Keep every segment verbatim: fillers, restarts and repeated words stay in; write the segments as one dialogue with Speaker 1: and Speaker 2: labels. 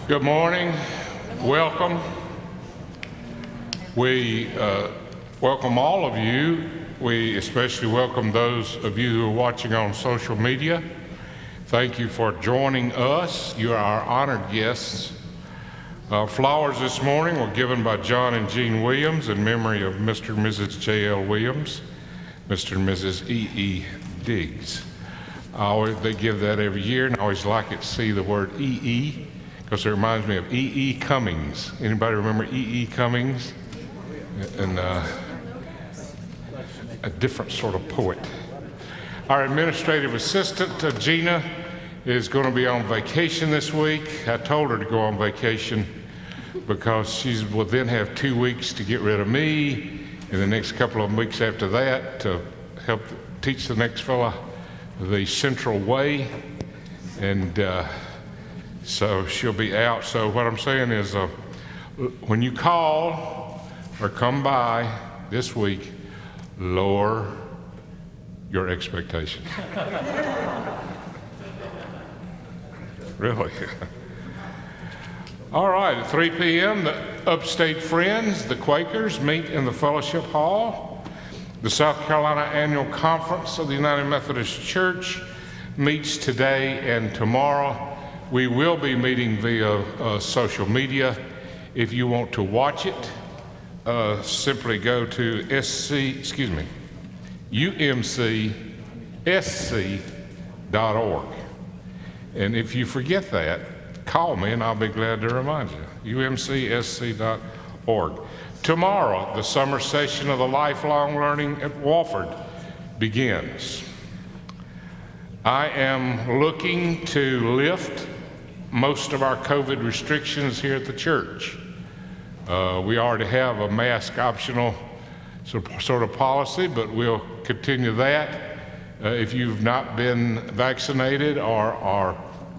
Speaker 1: Good morning. Welcome. We uh, welcome all of you. We especially welcome those of you who are watching on social media. Thank you for joining us. You are our honored guests. Uh, flowers this morning were given by John and Jean Williams in memory of Mister and Missus J L Williams, Mister and Missus E E Diggs. I always, they give that every year, and I always like it to see the word E E, because it reminds me of E E Cummings. Anybody remember E E Cummings? And uh, a different sort of poet. Our administrative assistant, uh, Gina, is going to be on vacation this week. I told her to go on vacation because she will then have two weeks to get rid of me, and the next couple of weeks after that to help teach the next fella the Central Way. And uh, so she'll be out. So what I'm saying is uh, when you call or come by this week, lower your expectations. Really? All right, at three p.m., the Upstate Friends, the Quakers, meet in the Fellowship Hall. The South Carolina Annual Conference of the United Methodist Church meets today and tomorrow. We will be meeting via uh, social media. If you want to watch it, uh, simply go to S C, excuse me, U M C S C dot org. And if you forget that, call me and I'll be glad to remind you. U M C S C dot org. Tomorrow, the summer session of the Lifelong Learning at Wofford begins. I am looking to lift most of our COVID restrictions here at the church. Uh, we already have a mask optional sort of policy, but we'll continue that. Uh, if you've not been vaccinated or are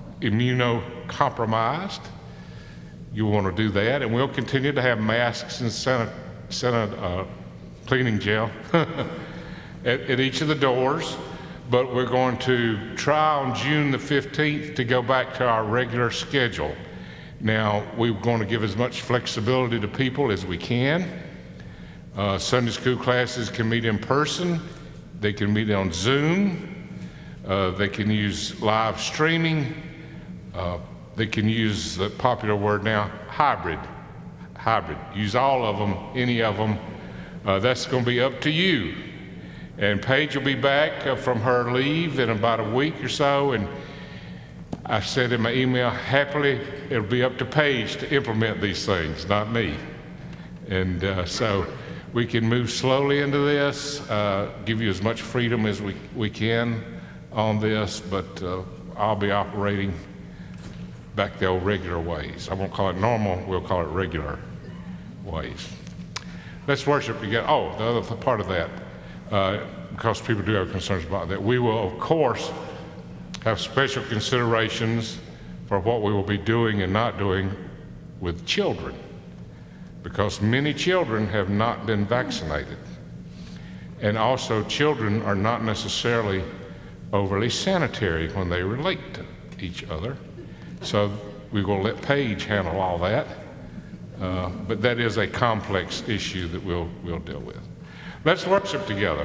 Speaker 1: immunocompromised, you want to do that. And we'll continue to have masks and Senate, Senate uh, cleaning gel at, at each of the doors. But we're going to try on June the fifteenth to go back to our regular schedule. Now, we're going to give as much flexibility to people as we can. Uh, Sunday school classes can meet in person. They can meet on Zoom. Uh, they can use live streaming. Uh, they can use the popular word now, hybrid. Hybrid. Use all of them, any of them. Uh, that's going to be up to you. And Paige will be back uh, from her leave in about a week or so. And I said in my email, happily, it'll be up to Paige to implement these things, not me. And uh, so we can move slowly into this, uh, give you as much freedom as we, we can on this, but uh, I'll be operating back the old regular ways. I won't call it normal, we'll call it regular ways. Let's worship together. Oh, the other part of that, uh, because people do have concerns about that, we will, of course, have special considerations for what we will be doing and not doing with children, because many children have not been vaccinated. And also, children are not necessarily overly sanitary when they relate to each other. So we will let Paige handle all that. Uh, but that is a complex issue that we'll, we'll deal with. Let's worship together.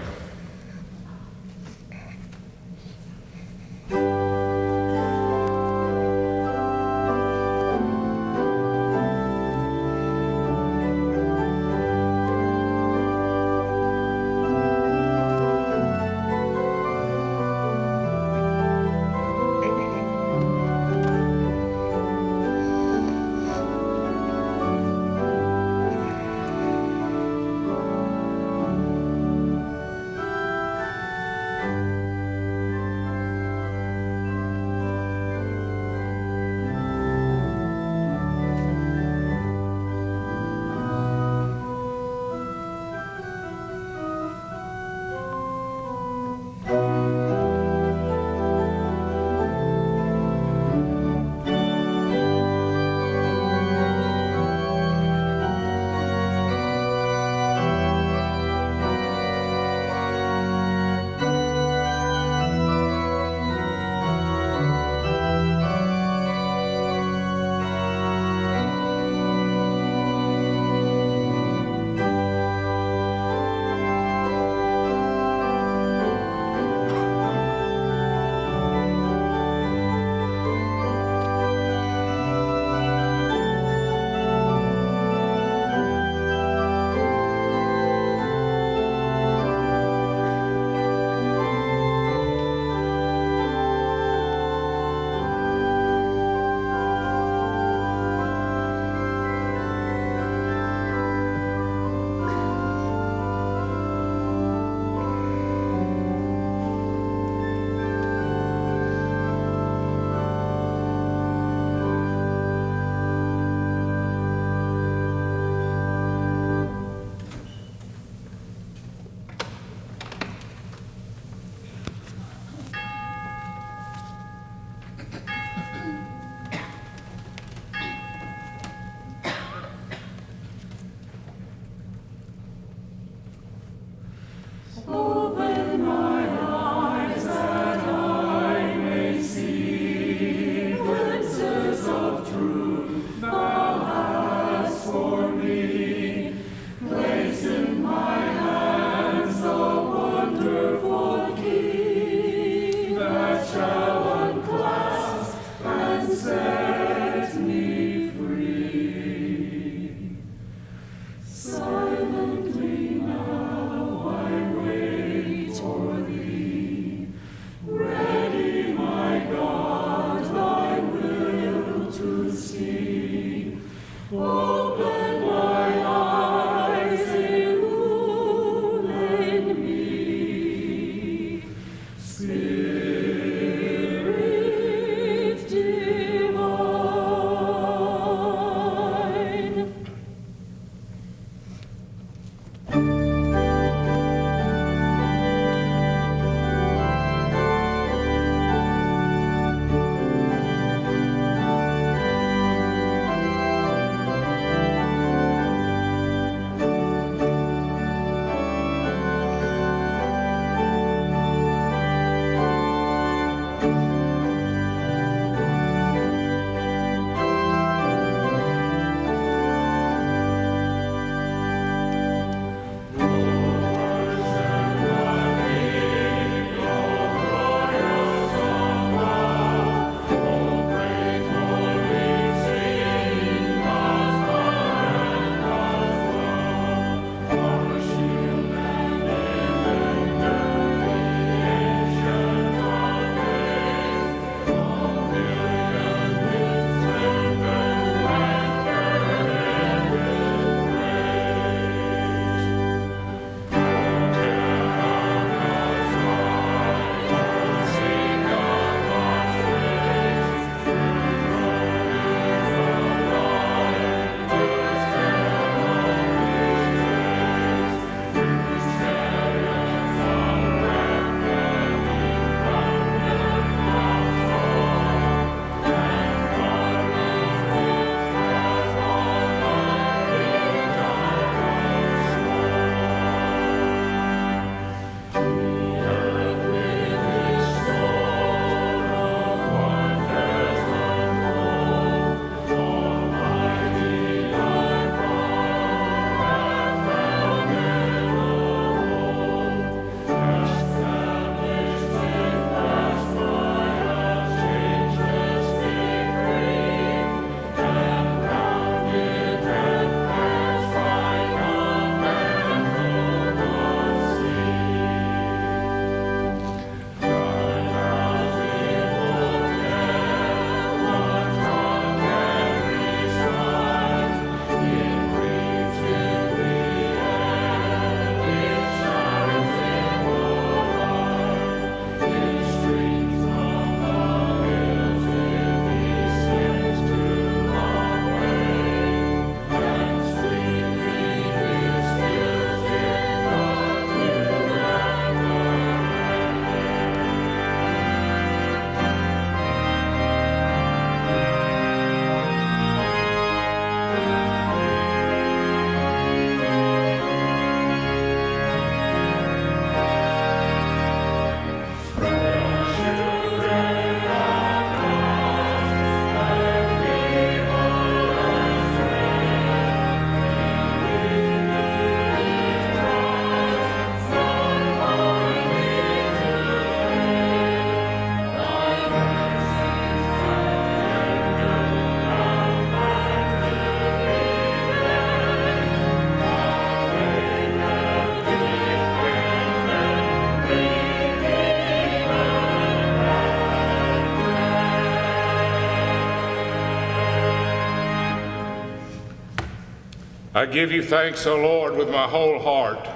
Speaker 1: I give you thanks, O Lord, with my whole heart.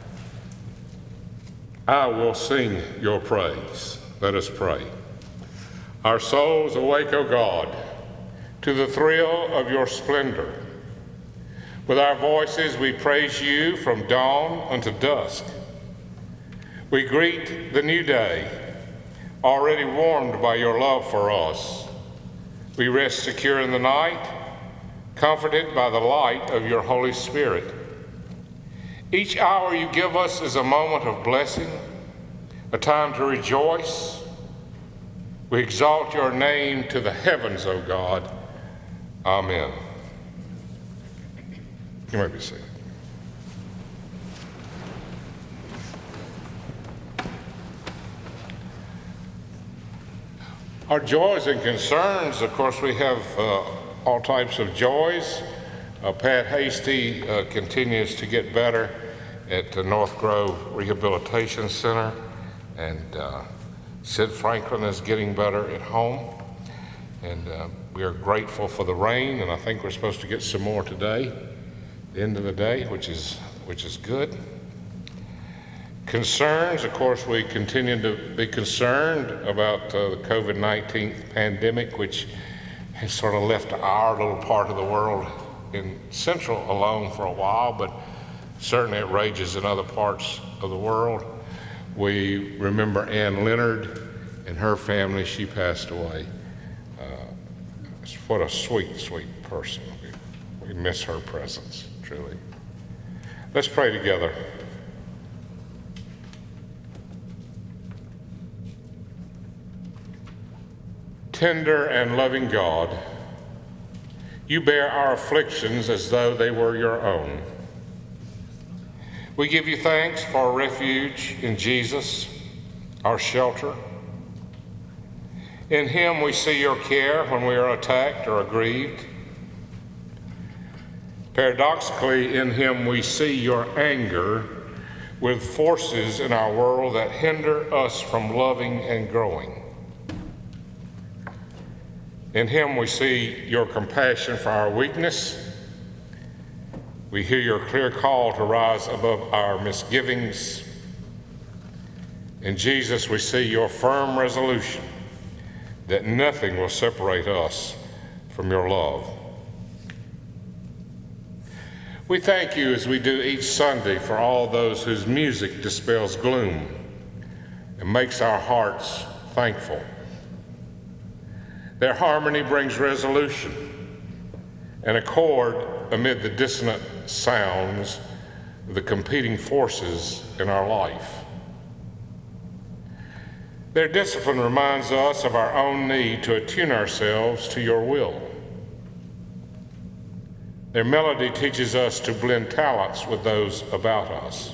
Speaker 1: I will sing your praise. Let us pray. Our souls awake, O God, to the thrill of your splendor. With our voices we praise you from dawn unto dusk. We greet the new day, already warmed by your love for us. We rest secure in the night, comforted by the light of your Holy Spirit. Each hour you give us is a moment of blessing, a time to rejoice. We exalt your name to the heavens, O God. Amen. You may be seated. Our joys and concerns, of course, we have uh, all types of joys. Uh, Pat Hasty uh, continues to get better at the North Grove Rehabilitation Center, and uh, Sid Franklin is getting better at home. And uh, we are grateful for the rain, and I think we're supposed to get some more today, at the end of the day, which is, which is good. Concerns, of course, we continue to be concerned about uh, the COVID nineteen pandemic, which has sort of left our little part of the world in Central alone for a while, but certainly it rages in other parts of the world. We remember Ann Leonard and her family. She passed away. Uh, what a sweet, sweet person. We, we miss her presence, truly. Let's pray together. Tender and loving God, you bear our afflictions as though they were your own. We give you thanks for refuge in Jesus, our shelter. In him we see your care when we are attacked or aggrieved. Paradoxically, in him we see your anger with forces in our world that hinder us from loving and growing. In him we see your compassion for our weakness. We hear your clear call to rise above our misgivings. In Jesus we see your firm resolution that nothing will separate us from your love. We thank you as we do each Sunday for all those whose music dispels gloom and makes our hearts thankful. Their harmony brings resolution and accord amid the dissonant sounds of the competing forces in our life. Their discipline reminds us of our own need to attune ourselves to your will. Their melody teaches us to blend talents with those about us.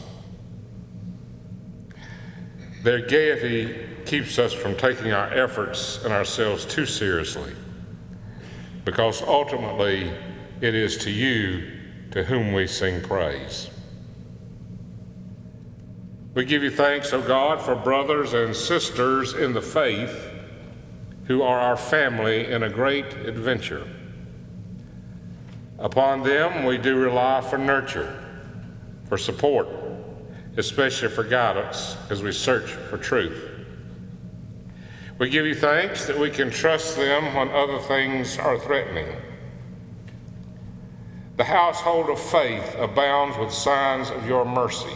Speaker 1: Their gaiety keeps us from taking our efforts and ourselves too seriously, because ultimately it is to you to whom we sing praise. We give you thanks, O God, for brothers and sisters in the faith who are our family in a great adventure. Upon them we do rely for nurture, for support, especially for guidance as we search for truth. We give you thanks that we can trust them when other things are threatening. The household of faith abounds with signs of your mercy.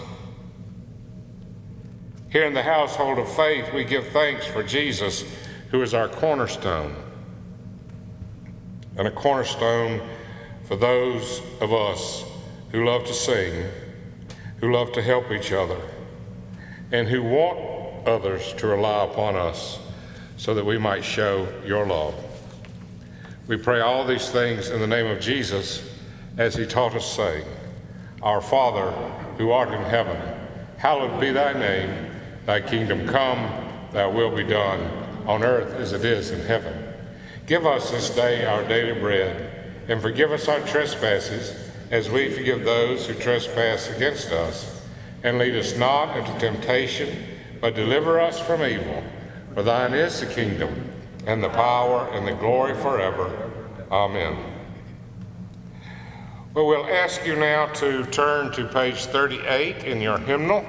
Speaker 1: Here in the household of faith, we give thanks for Jesus, who is our cornerstone, and a cornerstone for those of us who love to sing, who love to help each other, and who want others to rely upon us so that we might show your love. We pray all these things in the name of Jesus, as he taught us, saying, Our Father, who art in heaven, hallowed be thy name. Thy kingdom come, thy will be done, on earth as it is in heaven. Give us this day our daily bread, and forgive us our trespasses, as we forgive those who trespass against us. And lead us not into temptation, but deliver us from evil. For thine is the kingdom, and the power, and the glory forever. Amen. Well, we'll ask you now to turn to page thirty-eight in your hymnal.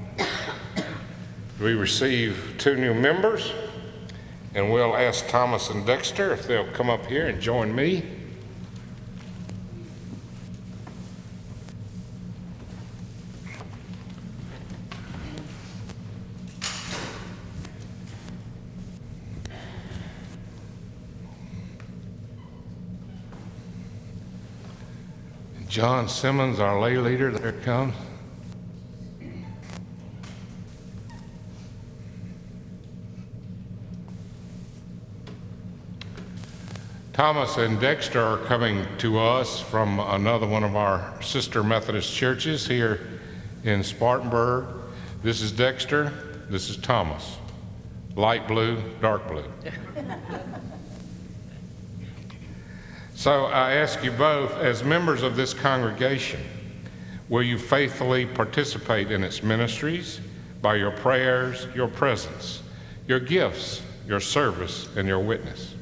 Speaker 1: We receive two new members, and we'll ask Thomas and Dexter if they'll come up here and join me. John Simmons, our lay leader, there it comes. Thomas and Dexter are coming to us from another one of our sister Methodist churches here in Spartanburg. This is Dexter, this is Thomas. Light blue, dark blue. So I ask you both, as members of this congregation, will you faithfully participate in its ministries by your prayers, your presence, your gifts, your service, and your witness?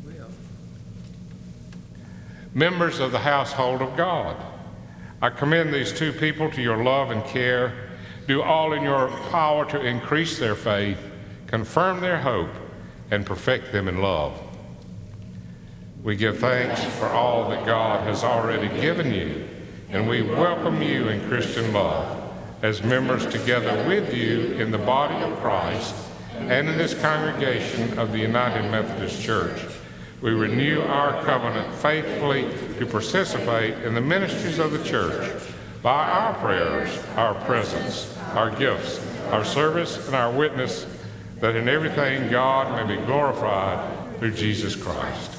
Speaker 1: Members of the household of God, I commend these two people to your love and care. Do all in your power to increase their faith, confirm their hope, and perfect them in love. We give thanks for all that God has already given you, and we welcome you in Christian love as members together with you in the body of Christ and in this congregation of the United Methodist Church. We renew our covenant faithfully to participate in the ministries of the church by our prayers, our presence, our gifts, our service, and our witness, that in everything God may be glorified through Jesus Christ.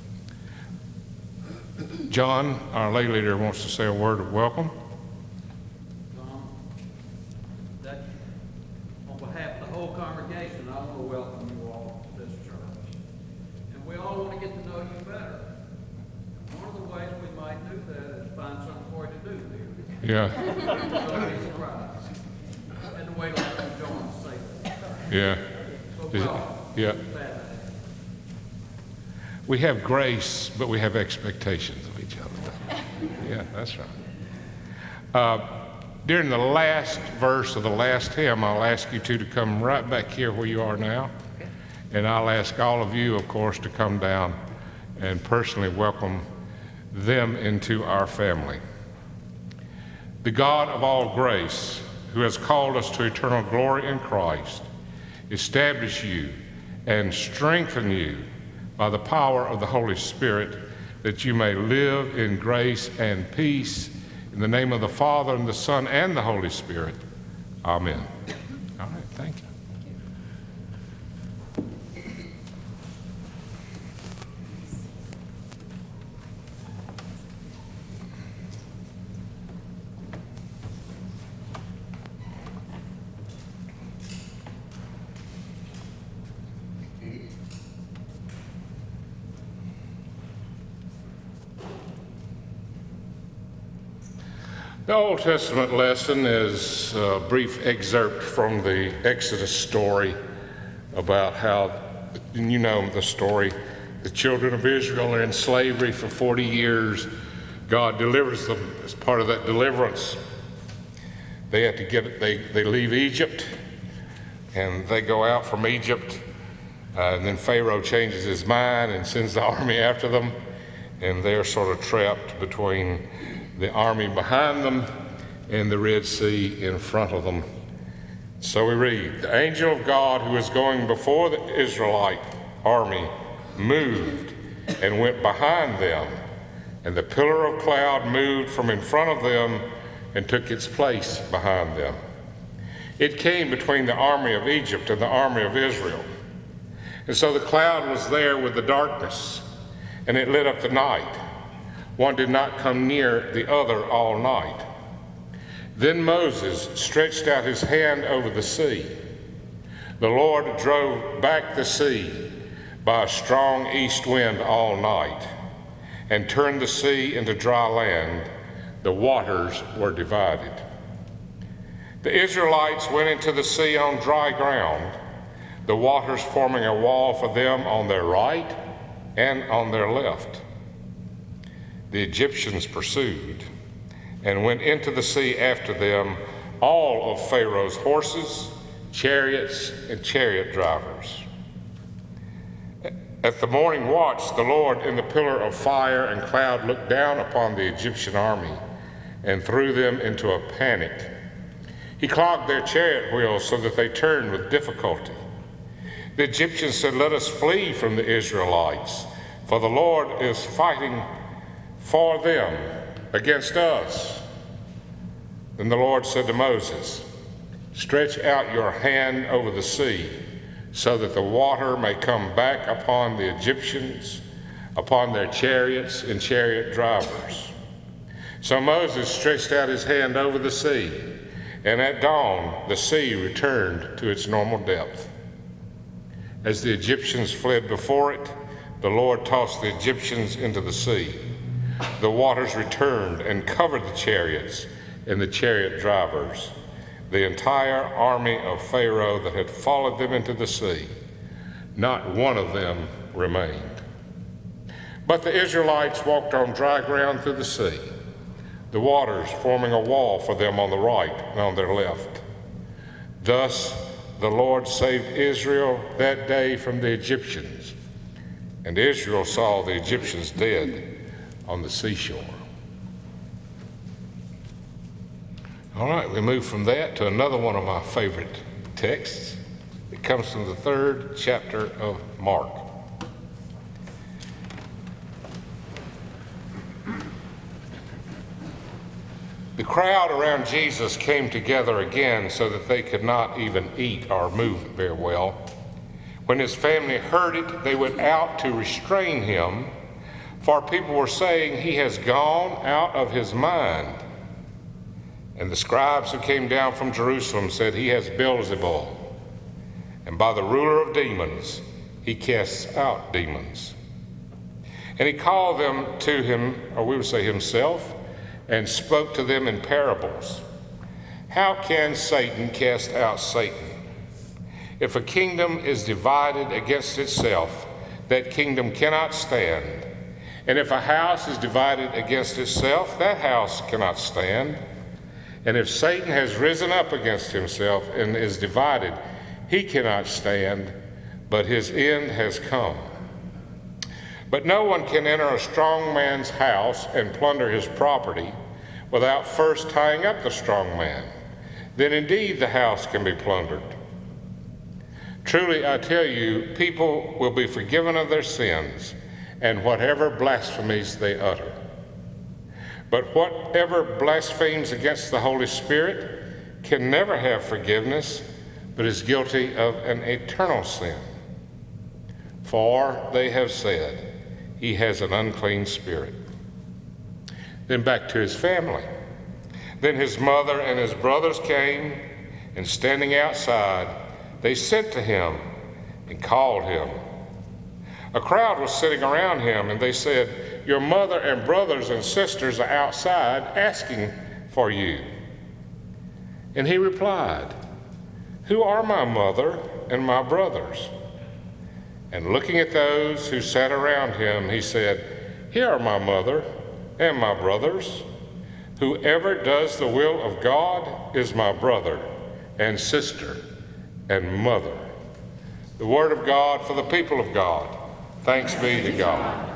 Speaker 1: John, our lay leader, wants to say a word of welcome.
Speaker 2: Tom, that, on behalf of the whole congregation, I want to welcome you all to this church. And we all want to get to know you better. And one of the ways we might do that is find something for you to do here.
Speaker 1: Yeah.
Speaker 2: Don't be surprised. And the way to let John say that.
Speaker 1: Yeah.
Speaker 2: So
Speaker 1: Is it-
Speaker 2: welcome.
Speaker 1: yeah.
Speaker 2: Glad.
Speaker 1: We have grace, but we have expectations of each other. Yeah, that's right. Uh, during the last verse of the last hymn, I'll ask you two to come right back here where you are now. And I'll ask all of you, of course, to come down and personally welcome them into our family. The God of all grace, who has called us to eternal glory in Christ, establish you and strengthen you by the power of the Holy Spirit, that you may live in grace and peace. In the name of the Father, and the Son, and the Holy Spirit. Amen. All right, thank you. The Old Testament lesson is a brief excerpt from the Exodus story about how, you know the story, the children of Israel are in slavery for forty years. God delivers them. As part of that deliverance, they have to get, they, they leave Egypt, and they go out from Egypt, uh, and then Pharaoh changes his mind and sends the army after them, and they're sort of trapped between the army behind them and the Red Sea in front of them. So we read, the angel of God who was going before the Israelite army moved and went behind them, and the pillar of cloud moved from in front of them and took its place behind them. It came between the army of Egypt and the army of Israel. And so the cloud was there with the darkness, and it lit up the night. One did not come near the other all night. Then Moses stretched out his hand over the sea. The Lord drove back the sea by a strong east wind all night and turned the sea into dry land. The waters were divided. The Israelites went into the sea on dry ground, the waters forming a wall for them on their right and on their left. The Egyptians pursued and went into the sea after them, all of Pharaoh's horses, chariots, and chariot drivers. At the morning watch, the Lord in the pillar of fire and cloud looked down upon the Egyptian army and threw them into a panic. He clogged their chariot wheels so that they turned with difficulty. The Egyptians said, "Let us flee from the Israelites, for the Lord is fighting for them against us." Then the Lord said to Moses, "Stretch out your hand over the sea, so that the water may come back upon the Egyptians, upon their chariots and chariot drivers." So Moses stretched out his hand over the sea, and at dawn the sea returned to its normal depth. As the Egyptians fled before it, the Lord tossed the Egyptians into the sea. The waters returned and covered the chariots and the chariot drivers, the entire army of Pharaoh that had followed them into the sea. Not one of them remained. But the Israelites walked on dry ground through the sea, the waters forming a wall for them on the right and on their left. Thus the Lord saved Israel that day from the Egyptians, and Israel saw the Egyptians dead on the seashore. All right, we move from that to another one of my favorite texts. It comes from the third chapter of Mark. The crowd around Jesus came together again so that they could not even eat or move very well. When his family heard it, they went out to restrain him, for people were saying, "He has gone out of his mind." And the scribes who came down from Jerusalem said, "He has Beelzebul, and by the ruler of demons he casts out demons." And he called them to him, or we would say himself, and spoke to them in parables. "How can Satan cast out Satan? If a kingdom is divided against itself, that kingdom cannot stand. And if a house is divided against itself, that house cannot stand. And if Satan has risen up against himself and is divided, he cannot stand, but his end has come. But no one can enter a strong man's house and plunder his property without first tying up the strong man. Then indeed the house can be plundered. Truly I tell you, people will be forgiven of their sins and whatever blasphemies they utter. But whatever blasphemes against the Holy Spirit can never have forgiveness, but is guilty of an eternal sin. For they have said, he has an unclean spirit. Then back to his family. Then his mother and his brothers came, and standing outside, they sent to him and called him. A crowd was sitting around him, and they said, "Your mother and brothers and sisters are outside asking for you." And he replied, "Who are my mother and my brothers?" And looking at those who sat around him, he said, "Here are my mother and my brothers. Whoever does the will of God is my brother and sister and mother." The word of God for the people of God. Thanks be to God.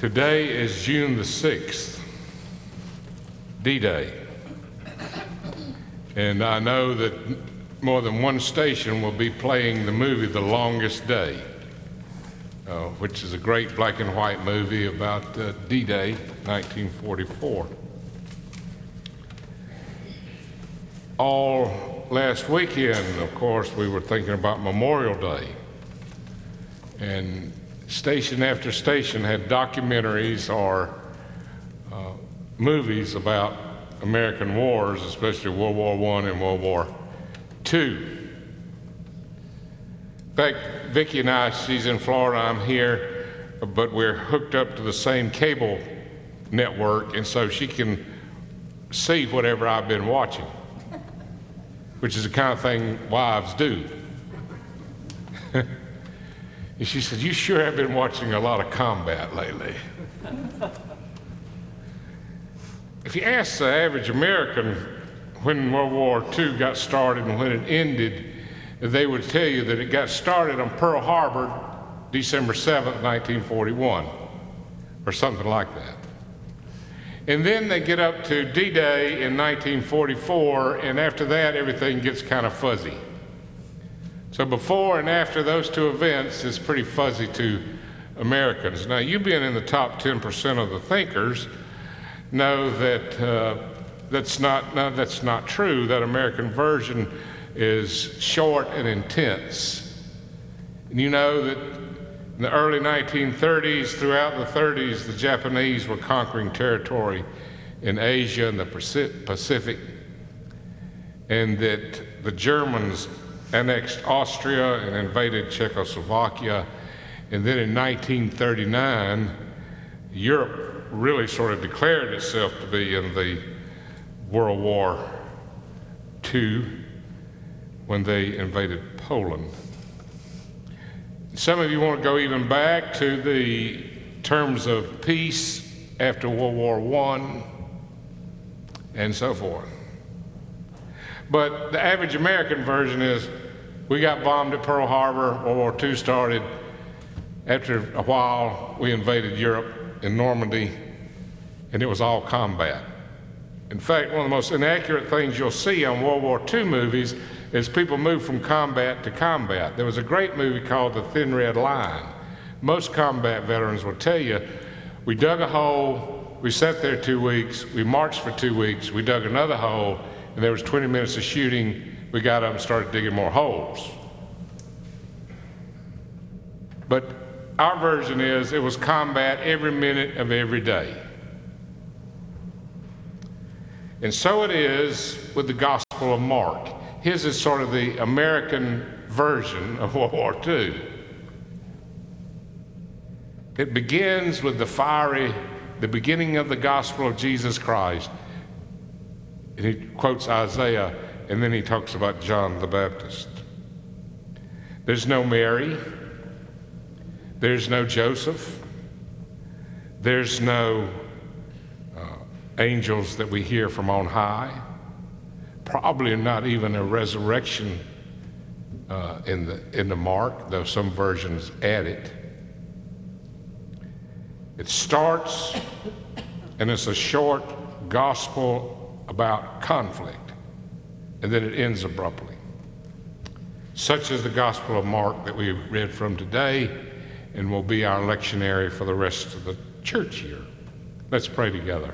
Speaker 1: Today is June the sixth, D-Day. And I know that more than one station will be playing the movie The Longest Day, uh, which is a great black and white movie about uh, D-Day, nineteen forty-four. All last weekend, of course, we were thinking about Memorial Day. And station after station had documentaries or uh, movies about American wars, especially World War One and World War Two. In fact, Vicki and I, she's in Florida, I'm here, but we're hooked up to the same cable network, and so she can see whatever I've been watching, which is the kind of thing wives do. And she said, "You sure have been watching a lot of combat lately." If you ask the average American when World War Two got started and when it ended, they would tell you that it got started on Pearl Harbor, December seventh, nineteen forty-one, or something like that. And then they get up to D-Day in nineteen forty-four, and after that, everything gets kind of fuzzy. So before and after those two events is pretty fuzzy to Americans. Now, you being in the top ten percent of the thinkers know that uh, that's not, no, that's not true. That American version is short and intense. And you know that in the early nineteen thirties, throughout the thirties, the Japanese were conquering territory in Asia and the Pacific, and that the Germans annexed Austria and invaded Czechoslovakia. And then in nineteen thirty-nine, Europe really sort of declared itself to be in the World War Two when they invaded Poland. Some of you want to go even back to the terms of peace after World War One and so forth. But the average American version is, we got bombed at Pearl Harbor, World War Two started. After a while, we invaded Europe in Normandy, and it was all combat. In fact, one of the most inaccurate things you'll see on World War Two movies is people move from combat to combat. There was a great movie called The Thin Red Line. Most combat veterans will tell you, we dug a hole, we sat there two weeks, we marched for two weeks, we dug another hole, and there was twenty minutes of shooting. We got up and started digging more holes. But our version is, it was combat every minute of every day. And so it is with the Gospel of Mark. His is sort of the American version of World War Two. It begins with the fiery, the beginning of the gospel of Jesus Christ. And he quotes Isaiah, and then he talks about John the Baptist. There's no Mary. There's no Joseph. There's no uh, angels that we hear from on high. Probably not even a resurrection uh, in the in the Mark, though some versions add it. It starts, and it's a short gospel about conflict, and then it ends abruptly. Such is the Gospel of Mark that we read from today, and will be our lectionary for the rest of the church year. Let's pray together.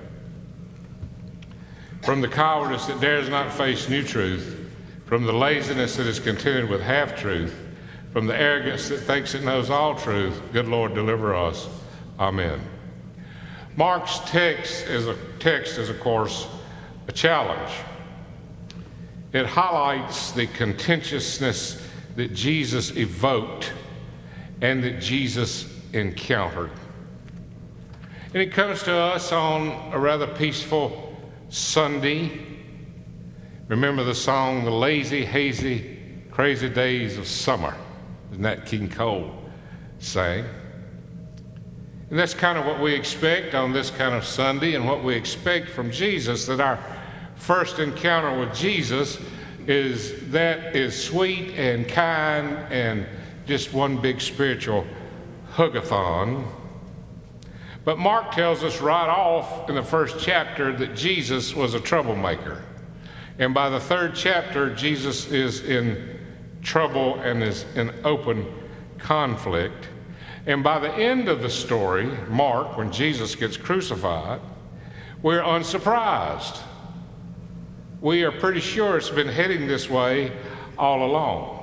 Speaker 1: From the cowardice that dares not face new truth, from the laziness that is contented with half-truth, from the arrogance that thinks it knows all truth, good Lord, deliver us. Amen. Mark's text is a text is, of course, a challenge. It highlights the contentiousness that Jesus evoked and that Jesus encountered. And it comes to us on a rather peaceful Sunday. Remember the song, The Lazy, Hazy, Crazy Days of Summer? Isn't that King Cole sang? And that's kind of what we expect on this kind of Sunday, and what we expect from Jesus, that our first encounter with Jesus is that is sweet and kind and just one big spiritual hug-a-thon. But Mark tells us right off in the first chapter that Jesus was a troublemaker. And by the third chapter, Jesus is in trouble and is in open conflict. And by the end of the story, Mark, when Jesus gets crucified, we're unsurprised. We are pretty sure it's been heading this way all along.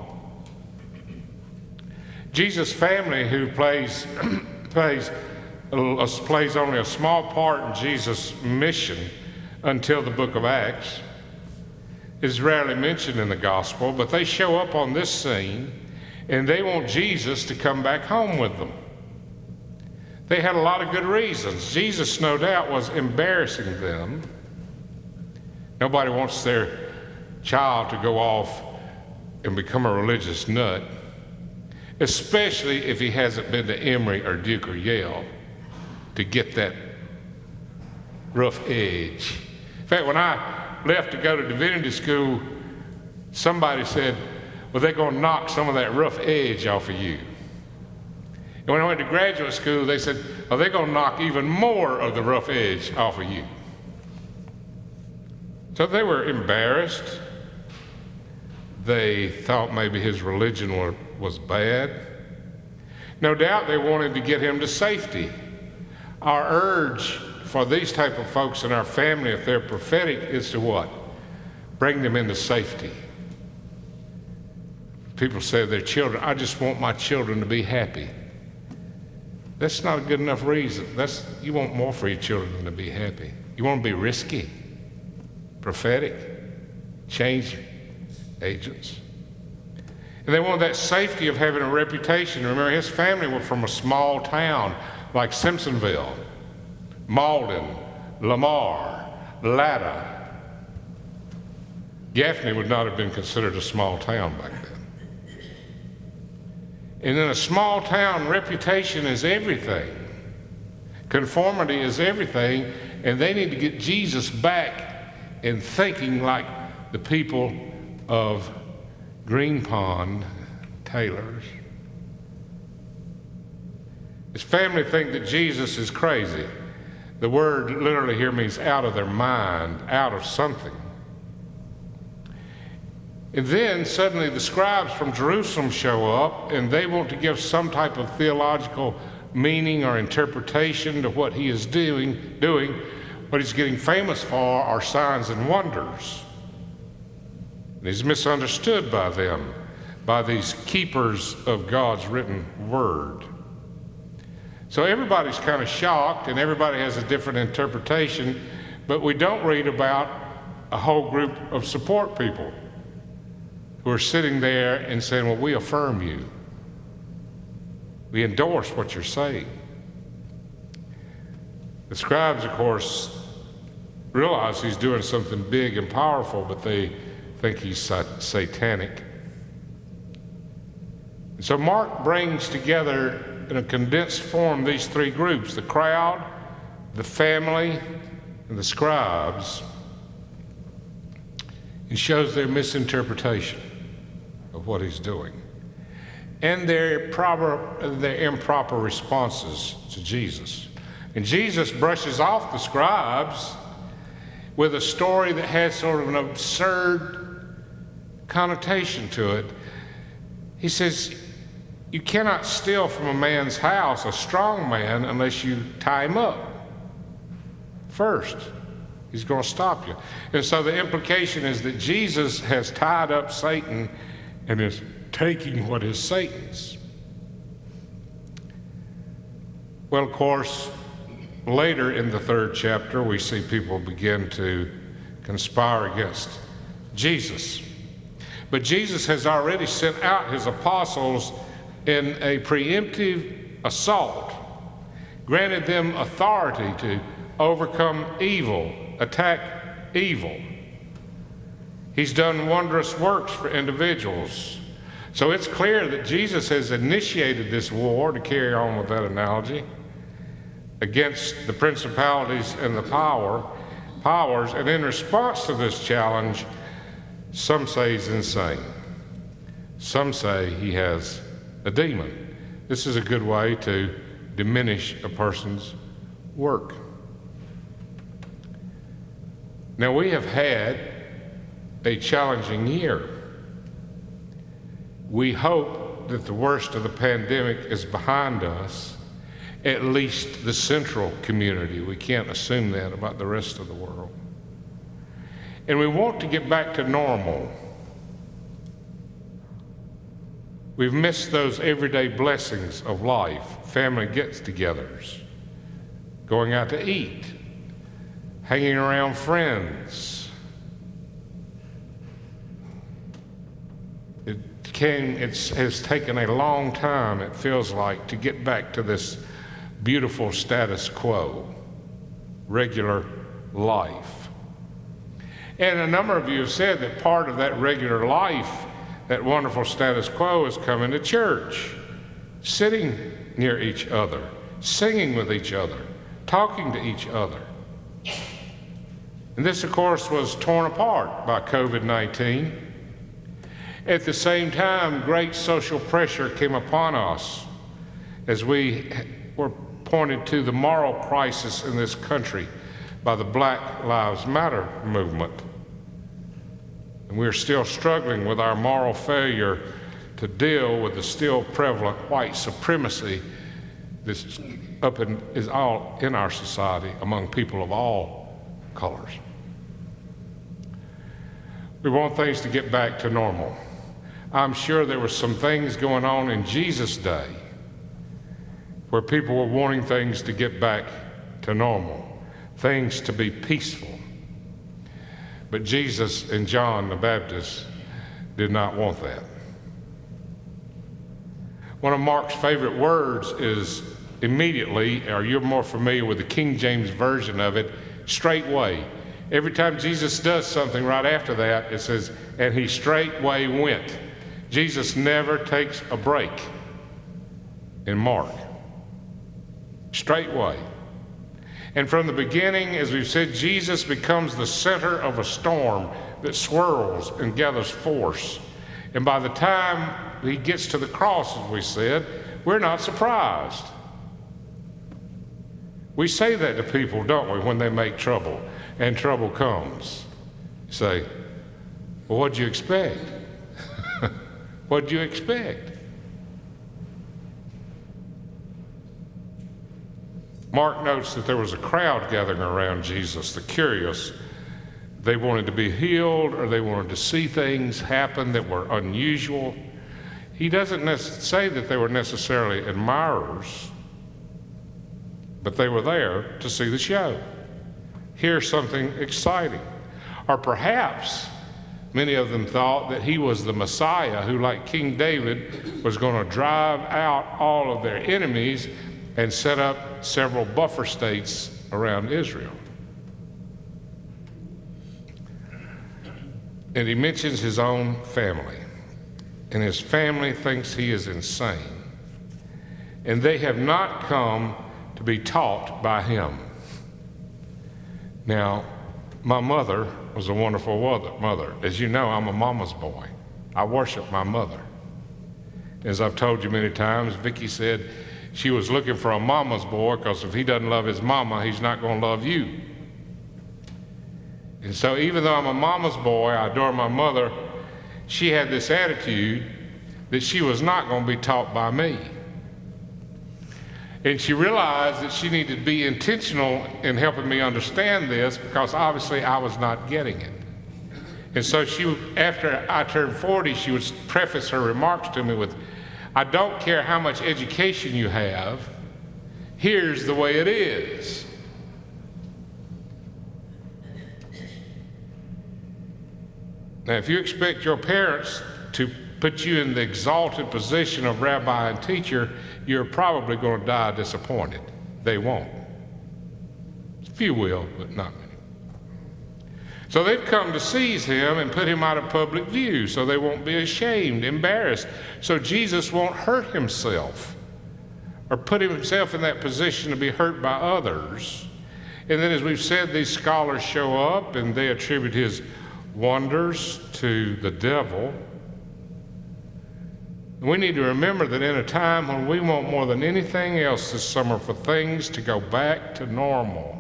Speaker 1: Jesus' family, who plays plays uh, plays only a small part in Jesus' mission until the book of Acts, is rarely mentioned in the gospel, but they show up on this scene and they want Jesus to come back home with them. They had a lot of good reasons. Jesus, no doubt, was embarrassing them. Nobody wants their child to go off and become a religious nut, especially if he hasn't been to Emory or Duke or Yale to get that rough edge. In fact, when I left to go to divinity school, somebody said, well, they're going to knock some of that rough edge off of you. And when I went to graduate school, they said, well, they're going to knock even more of the rough edge off of you. So they were embarrassed. They thought maybe his religion were, was bad. No doubt they wanted to get him to safety. Our urge for these type of folks in our family, if they're prophetic, is to what? Bring them into safety. People say their children, I just want my children to be happy. That's not a good enough reason. That's, you want more for your children than to be happy. You want to be risky, prophetic, change agents. And they want that safety of having a reputation. Remember, his family were from a small town like Simpsonville, Malden, Lamar, Latta. Gaffney would not have been considered a small town back then. And in a small town, reputation is everything. Conformity is everything, and they need to get Jesus back in thinking like the people of Green Pond, Taylors. His family think that Jesus is crazy. The word literally here means out of their mind, out of something. And then suddenly the scribes from Jerusalem show up, and they want to give some type of theological meaning or interpretation to what he is doing. doing. What he's getting famous for are signs and wonders. And he's misunderstood by them, by these keepers of God's written word. So everybody's kind of shocked, and everybody has a different interpretation, but we don't read about a whole group of support people who are sitting there and saying, well, we affirm you. We endorse what you're saying. The scribes, of course, realize he's doing something big and powerful, but they think he's satanic. And so Mark brings together in a condensed form these three groups: the crowd, the family, and the scribes. He shows their misinterpretation of what he's doing and their proper, their improper responses to Jesus. And Jesus brushes off the scribes with a story that has sort of an absurd connotation to it. He says, you cannot steal from a man's house, a strong man, unless you tie him up first. He's going to stop you. And so the implication is that Jesus has tied up Satan and is taking what is Satan's. Well, of course, later in the third chapter, we see people begin to conspire against Jesus. But Jesus has already sent out his apostles in a preemptive assault, granted them authority to overcome evil, attack evil. He's done wondrous works for individuals. So it's clear that Jesus has initiated this war, to carry on with that analogy, against the principalities and the power, powers, and in response to this challenge, some say he's insane. Some say he has a demon. This is a good way to diminish a person's work. Now, we have had a challenging year. We hope that the worst of the pandemic is behind us, at least the central community. We can't assume that about the rest of the world. And we want to get back to normal. We've missed those everyday blessings of life, family get-togethers, going out to eat, hanging around friends. It came, it has taken a long time, it feels like, to get back to this beautiful status quo, regular life. And a number of you have said that part of that regular life, that wonderful status quo, is coming to church, sitting near each other, singing with each other, talking to each other. And this, of course, was torn apart by COVID nineteen. At the same time, great social pressure came upon us as we were pointed to the moral crisis in this country by the Black Lives Matter movement. And we're still struggling with our moral failure to deal with the still prevalent white supremacy that's up in, is all in our society among people of all colors. We want things to get back to normal. I'm sure there were some things going on in Jesus' day where people were wanting things to get back to normal, things to be peaceful. But Jesus and John the Baptist did not want that. One of Mark's favorite words is immediately, or you're more familiar with the King James version of it, straightway. Every time Jesus does something right after that, it says, and he straightway went. Jesus never takes a break in Mark. Straightway. And from the beginning, as we've said, Jesus becomes the center of a storm that swirls and gathers force. And by the time he gets to the cross, as we said, we're not surprised. We say that to people, don't we, when they make trouble and trouble comes. You say, well, what'd you expect? What'd you expect? Mark notes that there was a crowd gathering around Jesus, the curious. They wanted to be healed, or they wanted to see things happen that were unusual. He doesn't nec- say that they were necessarily admirers, but they were there to see the show, hear something exciting. Or perhaps many of them thought that he was the Messiah who, like King David, was going to drive out all of their enemies and set up several buffer states around Israel. And he mentions his own family, and his family thinks he is insane, and they have not come to be taught by him. Now, my mother was a wonderful mother. As you know, I'm a mama's boy. I worship my mother. As I've told you many times, Vicki said she was looking for a mama's boy because if he doesn't love his mama, he's not going to love you. And so even though I'm a mama's boy, I adore my mother, she had this attitude that she was not going to be taught by me. And she realized that she needed to be intentional in helping me understand this because obviously I was not getting it. And so she, after I turned forty, she would preface her remarks to me with, I don't care how much education you have, here's the way it is. Now, if you expect your parents to put you in the exalted position of rabbi and teacher, you're probably going to die disappointed. They won't. A few will, but not many. So they've come to seize him and put him out of public view so they won't be ashamed, embarrassed. So Jesus won't hurt himself or put himself in that position to be hurt by others. And then, as we've said, these scholars show up and they attribute his wonders to the devil. We need to remember that in a time when we want more than anything else this summer for things to go back to normal,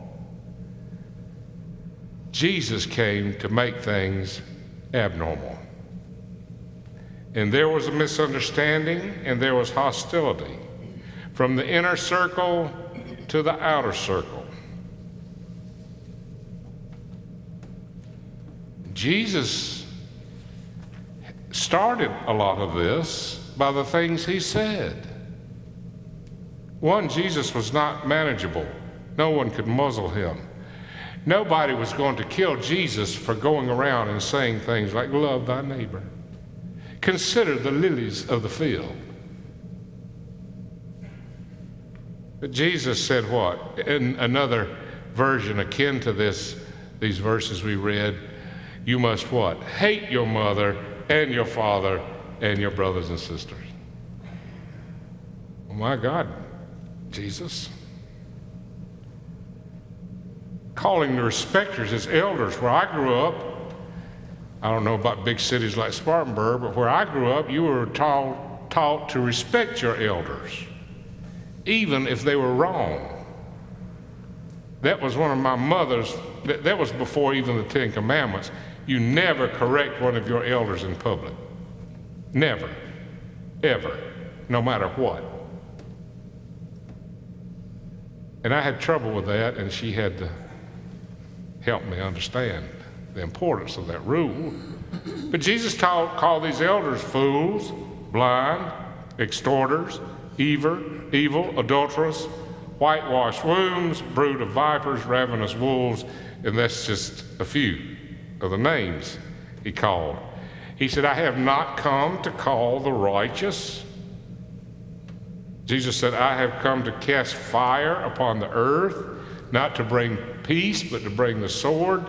Speaker 1: Jesus came to make things abnormal. And there was a misunderstanding and there was hostility from the inner circle to the outer circle. Jesus started a lot of this by the things he said. One, Jesus was not manageable. No one could muzzle him. Nobody was going to kill Jesus for going around and saying things like, love thy neighbor. Consider the lilies of the field. But Jesus said what? In another version akin to this, these verses we read, you must what? Hate your mother and your father and your brothers and sisters. Oh my God, Jesus. Calling the respecters as elders. Where I grew up, I don't know about big cities like Spartanburg, but where I grew up, you were taught, taught to respect your elders, even if they were wrong. That was one of my mother's, that, that was before even the Ten Commandments. You never correct one of your elders in public. Never, ever, no matter what. And I had trouble with that, and she had to help me understand the importance of that rule. But Jesus taught, called these elders fools, blind, extorters, evil, evil, adulterous, whitewashed wombs, brood of vipers, ravenous wolves, and that's just a few of the names he called. He said, I have not come to call the righteous. Jesus said, I have come to cast fire upon the earth, not to bring peace, but to bring the sword.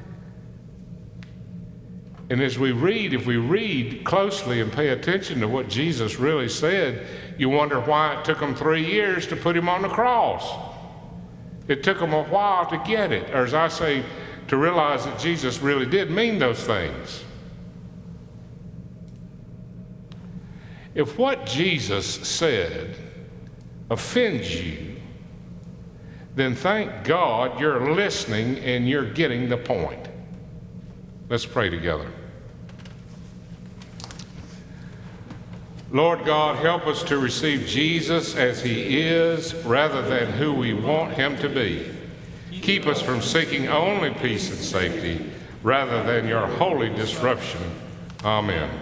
Speaker 1: And as we read, if we read closely and pay attention to what Jesus really said, you wonder why it took him three years to put him on the cross. It took him a while to get it, or as I say, to realize that Jesus really did mean those things. If what Jesus said offends you, then thank God you're listening and you're getting the point. Let's pray together. Lord God, help us to receive Jesus as he is rather than who we want him to be. Keep us from seeking only peace and safety rather than your holy disruption. Amen.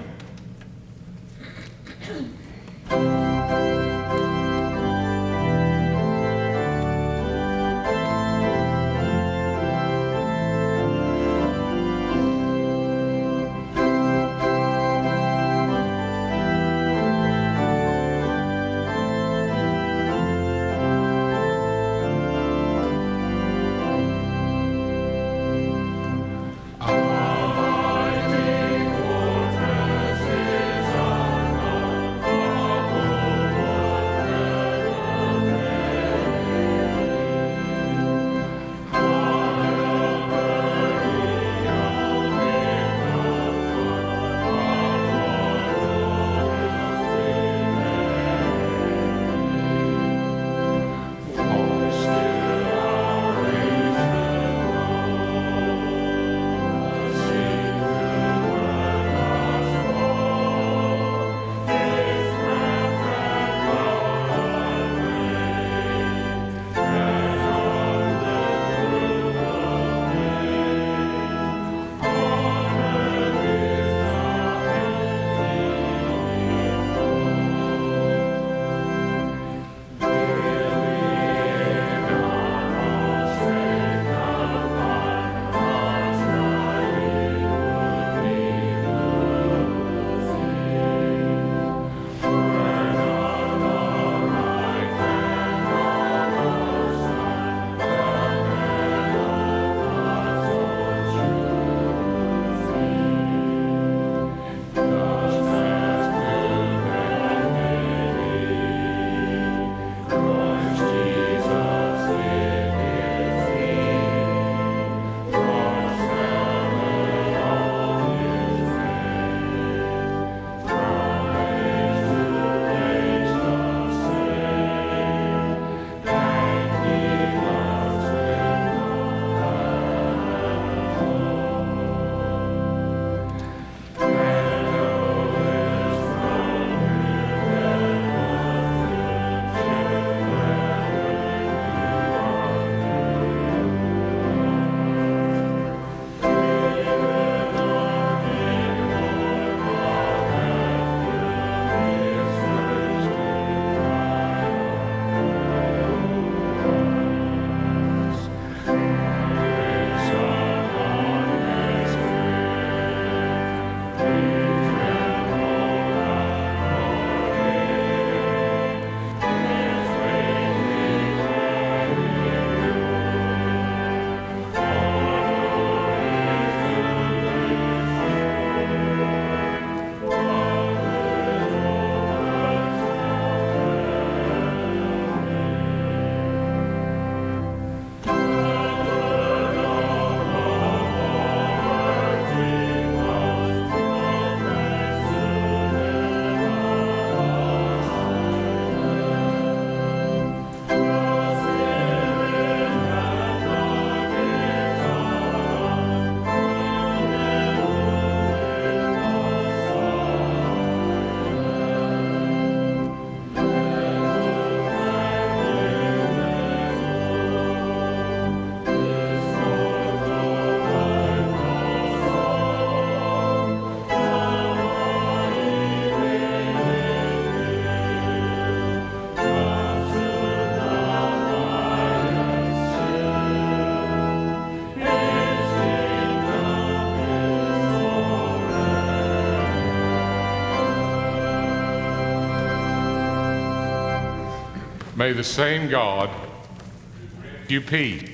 Speaker 1: May the same God you peace,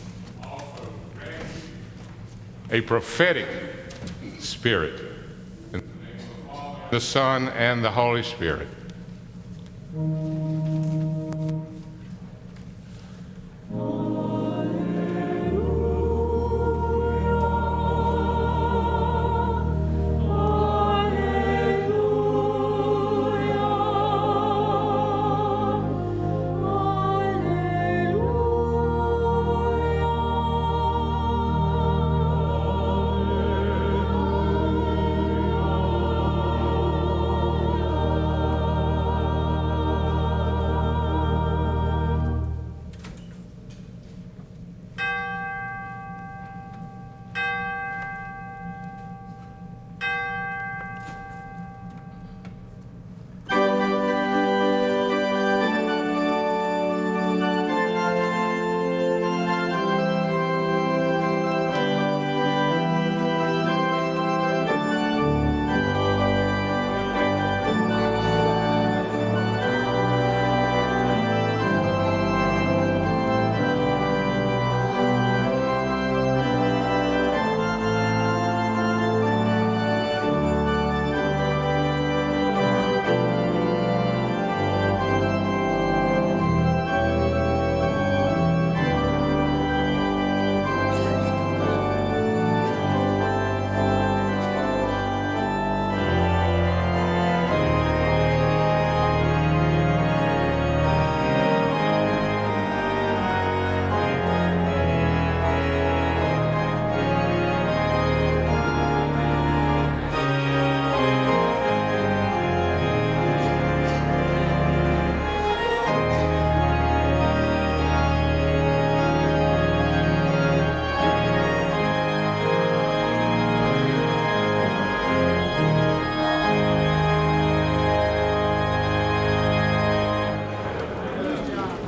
Speaker 1: a prophetic spirit, in the Son and the Holy Spirit.